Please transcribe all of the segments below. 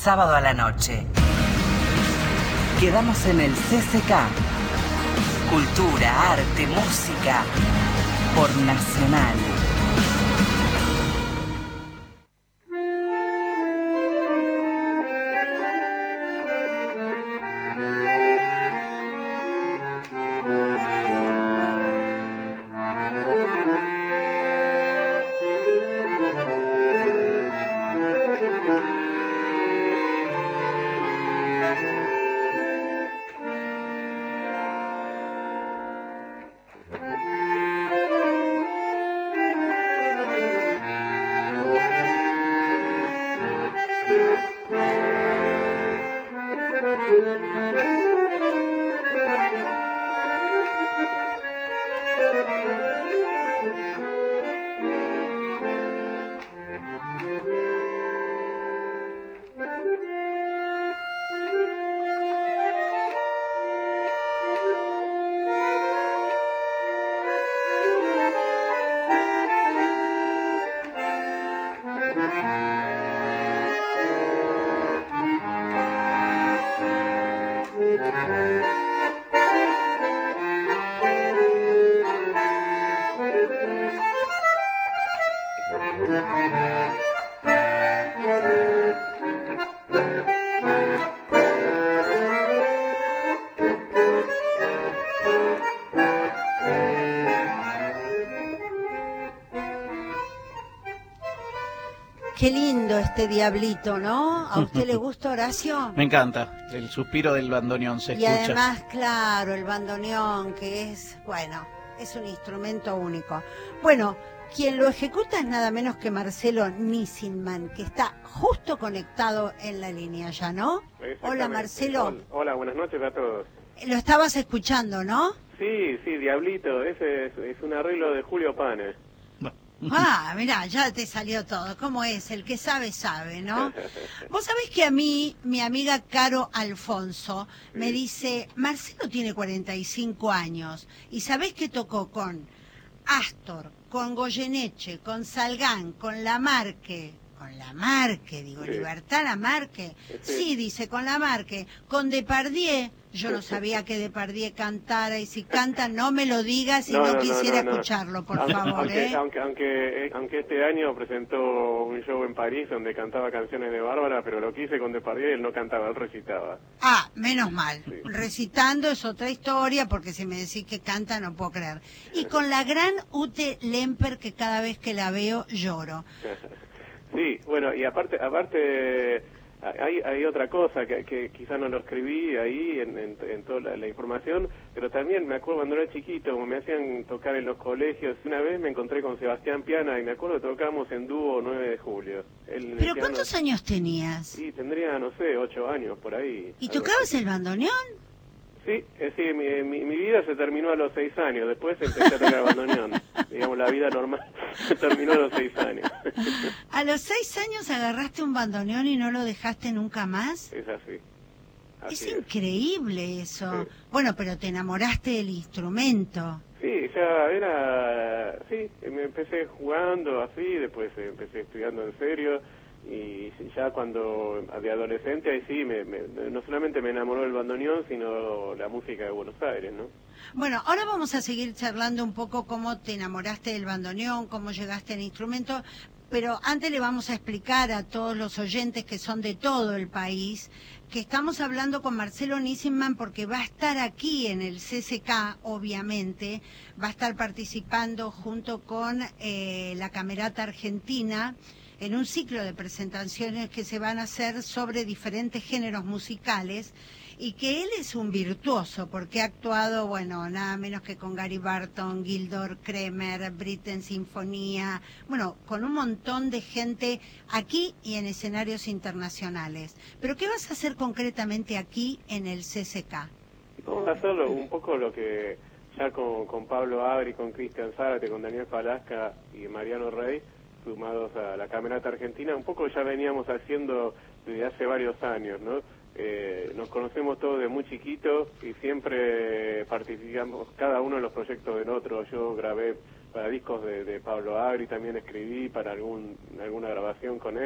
sábado a la noche. Quedamos en el CCK. Cultura, arte, música. Por Nacional. Qué lindo este diablito, ¿no? ¿A usted le gusta, Horacio? Me encanta, el suspiro del bandoneón se escucha. Y además, claro, el bandoneón, que es, bueno, es un instrumento único. Bueno, quien lo ejecuta es nada menos que Marcelo Nissinman, que está justo conectado en la línea ya, ¿no? Hola, Marcelo. Hola, buenas noches a todos. Lo estabas escuchando, ¿no? Sí, Diablito, ese es un arreglo de Julio Pane. Ah, mirá, ya te salió todo. ¿Cómo es? El que sabe, sabe, ¿no? Vos sabés que a mí, mi amiga Caro Alfonso, me dice, Marcelo tiene 45 años, y ¿sabés que tocó con Astor, con Goyeneche, con Salgán, con Lamarque? Con Lamarque, digo, sí. Libertad Lamarque. Sí, dice, con Lamarque. Con Depardieu, yo no sabía que Depardieu cantara, y si canta, no me lo digas y no quisiera escucharlo, por favor. Aunque este año presentó un show en París donde cantaba canciones de Bárbara, pero lo que hice con Depardieu, él no cantaba, él recitaba. Ah, menos mal. Sí. Recitando es otra historia, porque si me decís que canta, no puedo creer. Y con la gran Ute Lemper, que cada vez que la veo, lloro. Sí, bueno, y aparte hay otra cosa que quizás no lo escribí ahí en toda la información, pero también me acuerdo cuando era chiquito, como me hacían tocar en los colegios, una vez me encontré con Sebastián Piana y me acuerdo que tocamos en dúo 9 de julio. ¿Pero cuántos años tenías? Sí, tendría, no sé, 8 años por ahí. ¿Y tocabas el bandoneón? Sí, mi vida se terminó a los 6 años, después empecé a tocar bandoneón. Digamos, la vida normal se terminó a los 6 años. ¿A los 6 años agarraste un bandoneón y no lo dejaste nunca más? Es así. Es increíble eso. Sí. Bueno, pero te enamoraste del instrumento. Sí, ya era... Sí, me empecé jugando así, después empecé estudiando en serio. Y ya cuando de adolescente ahí sí no solamente me enamoró el bandoneón, sino la música de Buenos Aires, ¿no? Bueno, ahora vamos a seguir charlando un poco cómo te enamoraste del bandoneón, cómo llegaste al instrumento, pero antes le vamos a explicar a todos los oyentes que son de todo el país que estamos hablando con Marcelo Nissinman porque va a estar aquí en el CCK, obviamente, va a estar participando junto con la Camerata Argentina en un ciclo de presentaciones que se van a hacer sobre diferentes géneros musicales, y que él es un virtuoso porque ha actuado, bueno, nada menos que con Gary Barton, Gildor Kremer, Britten Sinfonía, bueno, con un montón de gente aquí y en escenarios internacionales. ¿Pero qué vas a hacer concretamente aquí en el CCK? Vamos a hacerlo un poco lo que ya con Pablo Abri, con Cristian Zárate, con Daniel Falasca y Mariano Rey, sumados a la Camerata Argentina, un poco ya veníamos haciendo desde hace varios años, ¿no? Nos conocemos todos de muy chiquitos y siempre participamos cada uno en los proyectos del otro. Yo grabé para discos de Pablo Agri, también escribí para alguna grabación con él,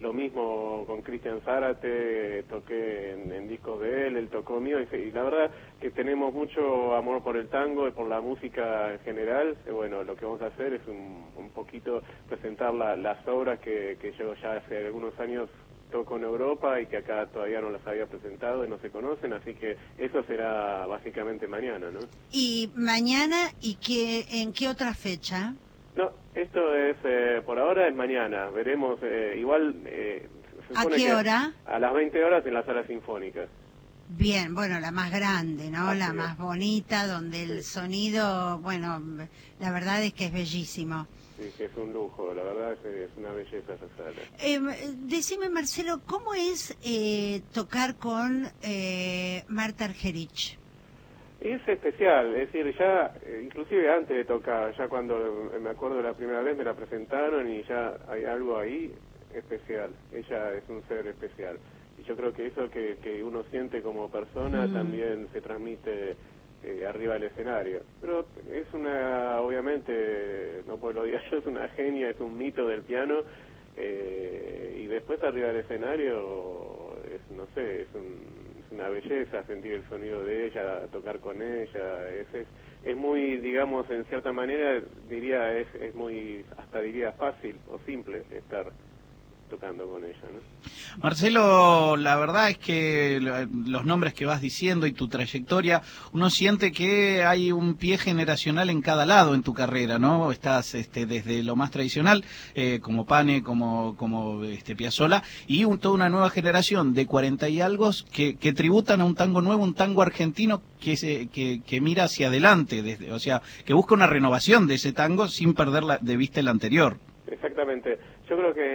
lo mismo con Cristian Zárate, toqué en discos de él tocó mío, y la verdad que tenemos mucho amor por el tango y por la música en general. Bueno, lo que vamos a hacer es un poquito presentar las obras que yo ya hace algunos años toco en Europa y que acá todavía no las había presentado y no se conocen, así que eso será básicamente mañana, ¿no? ¿Y mañana en qué otra fecha? No, esto es, por ahora es mañana, veremos, igual... se ¿A supone qué que hora? A las 20 horas en la Sala Sinfónica. Bien, bueno, la más grande, ¿no? Así la es. más bonita, donde el sonido, bueno, la verdad es que es bellísimo. Sí, que es un lujo, la verdad es una belleza esa sala. Decime, Marcelo, ¿cómo es tocar con Marta Argerich? Es especial, es decir, ya, inclusive antes de tocar, ya cuando me acuerdo la primera vez me la presentaron y ya hay algo ahí especial. Ella es un ser especial. Y yo creo que eso que uno siente como persona también se transmite arriba del escenario. Pero es obviamente, no puedo decir yo, es una genia, es un mito del piano, y después arriba del escenario, no sé, es una belleza sentir el sonido de ella, tocar con ella, es muy, digamos, en cierta manera, diría, es muy, hasta diría fácil o simple estar tocando con ella, ¿no? Marcelo, la verdad es que los nombres que vas diciendo y tu trayectoria, uno siente que hay un pie generacional en cada lado en tu carrera, ¿no? Estás desde lo más tradicional, como Pane, como Piazzolla, y toda una nueva generación de 40 y algo que tributan a un tango nuevo, un tango argentino que mira hacia adelante, o sea, que busca una renovación de ese tango sin perder de vista el anterior. Exactamente. Yo creo que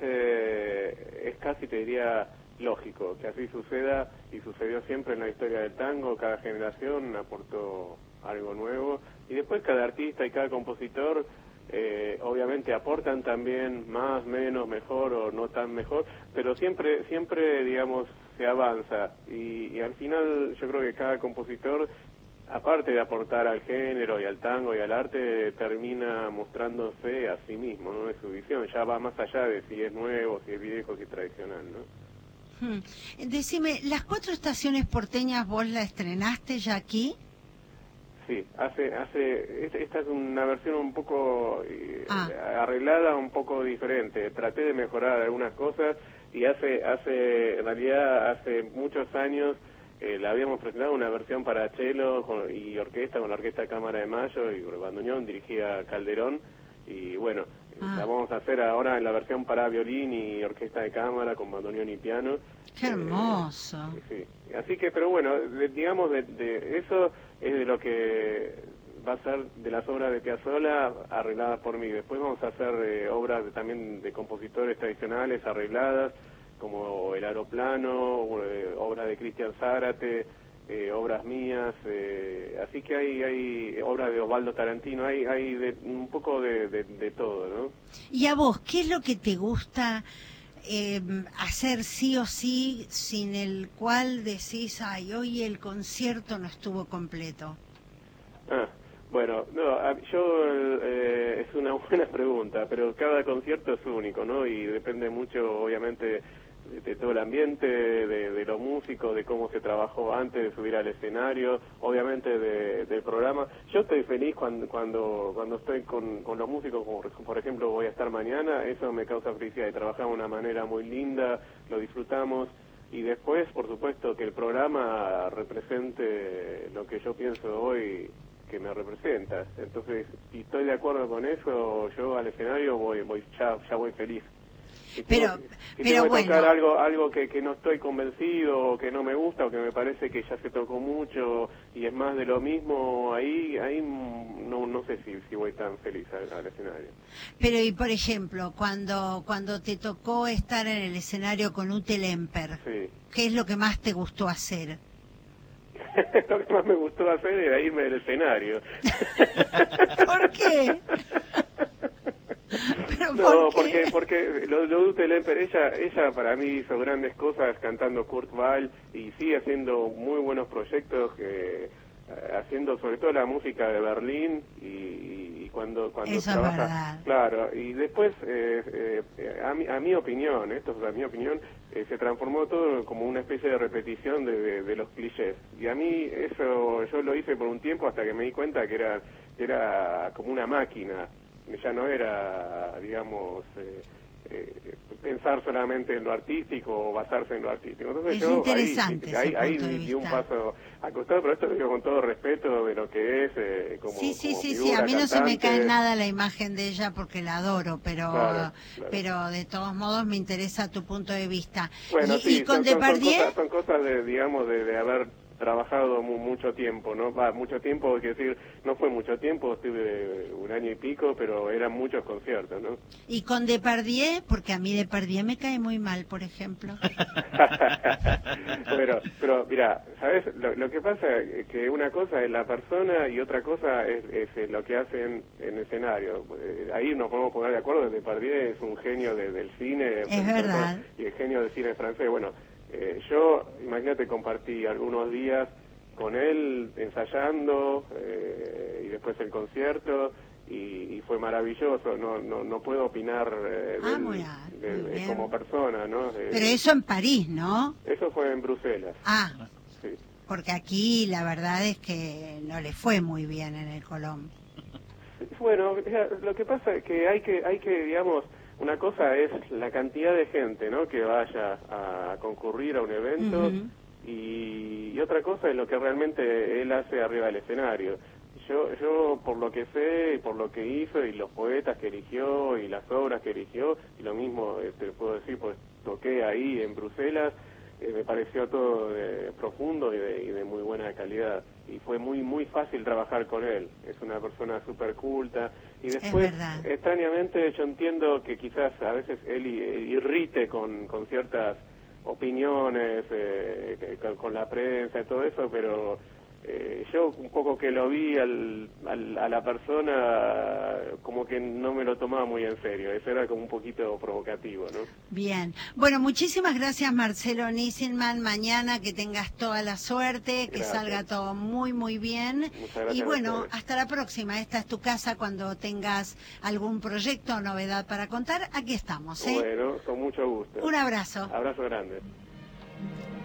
es casi, te diría, lógico que así suceda, y sucedió siempre en la historia del tango. Cada generación aportó algo nuevo, y después cada artista y cada compositor obviamente aportan también más, menos, mejor o no tan mejor, pero siempre digamos, se avanza, y al final yo creo que cada compositor, aparte de aportar al género y al tango y al arte, termina mostrándose a sí mismo, ¿no? Es su visión, ya va más allá de si es nuevo, si es viejo, si es tradicional, ¿no? Decime, ¿las 4 estaciones porteñas vos la estrenaste ya aquí? Sí, esta es una versión un poco arreglada, un poco diferente. Traté de mejorar algunas cosas, y en realidad hace muchos años la habíamos presentado una versión para cello y orquesta, con la Orquesta de Cámara de Mayo y bandoneón, dirigida Calderón, y bueno, la vamos a hacer ahora en la versión para violín y orquesta de cámara con bandoneón y piano. ¡Qué hermoso! Sí, así que, pero bueno, digamos, de eso es de lo que va a ser de las obras de Piazzolla arregladas por mí. Después vamos a hacer obras también de compositores tradicionales arregladas, como El Aeroplano, obra de Cristian Zárate, obras mías, así que hay obras de Osvaldo Tarantino, hay un poco de todo, ¿no? ¿Y a vos qué es lo que te gusta hacer sí o sí, sin el cual decís, ay, hoy el concierto no estuvo completo? Bueno, no, es una buena pregunta, pero cada concierto es único, ¿no? Y depende mucho, obviamente, de todo el ambiente, de los músicos, de cómo se trabajó antes de subir al escenario, obviamente del programa. Yo estoy feliz cuando estoy con los músicos, como por ejemplo voy a estar mañana, eso me causa felicidad, y trabajamos de una manera muy linda, lo disfrutamos, y después, por supuesto, que el programa represente lo que yo pienso hoy que me representa. Entonces, si estoy de acuerdo con eso, yo al escenario ya voy feliz. Pero bueno, tocar algo que no estoy convencido, o que no me gusta, o que me parece que ya se tocó mucho y es más de lo mismo, ahí no sé si voy tan feliz al escenario. Pero y por ejemplo, cuando te tocó estar en el escenario con Ute Lemper, sí. ¿Qué es lo que más te gustó hacer? Lo que más me gustó hacer era irme del escenario. ¿Por qué? ¿Pero no, por qué? porque lo de Ute Lemper, ella para mí hizo grandes cosas cantando Kurt Weill, y sigue haciendo muy buenos proyectos, haciendo sobre todo la música de Berlín, y cuando Eso trabaja. es verdad. Claro, y después, a mi opinión, esto es a mi opinión, se transformó todo como una especie de repetición de los clichés. Y a mí eso yo lo hice por un tiempo hasta que me di cuenta que era como una máquina. Ya no era, digamos, pensar solamente en lo artístico o basarse en lo artístico. Entonces Es yo interesante ese ahí punto de di un vista. paso al costado, pero esto lo digo con todo respeto de lo que es como Sí, como sí, figura, a mí no se me cae cantante. nada la imagen de ella porque la adoro, pero Claro. pero de todos modos me interesa tu punto de vista. Bueno, y sí, con son Depardieu, cosas de, digamos, de haber trabajado mucho tiempo, ¿no? Mucho tiempo, es decir, no fue mucho tiempo, estuve un año y pico, pero eran muchos conciertos, ¿no? y con Depardieu, porque a mí Depardieu me cae muy mal, por ejemplo. pero mira, ¿sabes? Lo que pasa es que una cosa es la persona y otra cosa es lo que hacen en escenario. Ahí nos podemos poner de acuerdo, Depardieu es un genio del cine. Es verdad. Y el genio del cine francés. Bueno, yo, imagínate, compartí algunos días con él ensayando y después el concierto y fue maravilloso. No puedo opinar Muy bien. como persona, ¿no? Pero eso en París, ¿no? Eso fue en Bruselas. Ah, Sí. porque aquí la verdad es que no le fue muy bien en el Colón. Bueno, lo que pasa es que hay que, digamos, una cosa es la cantidad de gente, ¿no?, que vaya a concurrir a un evento. Ujú. Y otra cosa es lo que realmente él hace arriba del escenario. Yo por lo que sé y por lo que hizo y los poetas que eligió y las obras que eligió, y lo mismo te puedo decir, pues toqué ahí en Bruselas, me pareció todo profundo y de muy buena calidad. Y fue muy fácil trabajar con él. Es una persona súper culta. Y después, verdad. extrañamente, yo entiendo que quizás a veces él irrite con ciertas opiniones, con la prensa y todo eso, pero yo un poco que lo vi a la persona como que no me lo tomaba muy en serio. Eso era como un poquito provocativo, ¿no? Bien. Bueno, muchísimas gracias, Marcelo Nissenman. Mañana que tengas toda la suerte, que Gracias. salga todo muy, muy bien. Muchas gracias Y a bueno, ustedes. hasta la próxima. Esta es tu casa cuando tengas algún proyecto o novedad para contar. Aquí estamos, ¿eh? Bueno, con mucho gusto. Un abrazo. Abrazo grande.